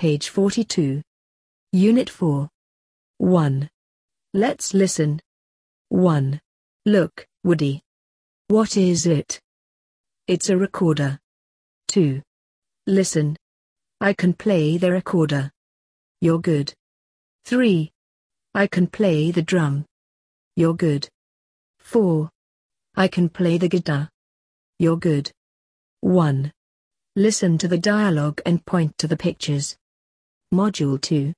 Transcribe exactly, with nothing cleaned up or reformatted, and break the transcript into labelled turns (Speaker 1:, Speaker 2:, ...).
Speaker 1: page forty-two. Unit four. one. Let's listen. one. Look, Woody. What is it? It's a recorder. two. Listen. I can play the recorder. You're good. three. I can play the drum. You're good. four. I can play the guitar. You're good. one. Listen to the dialogue and point to the pictures. Module two.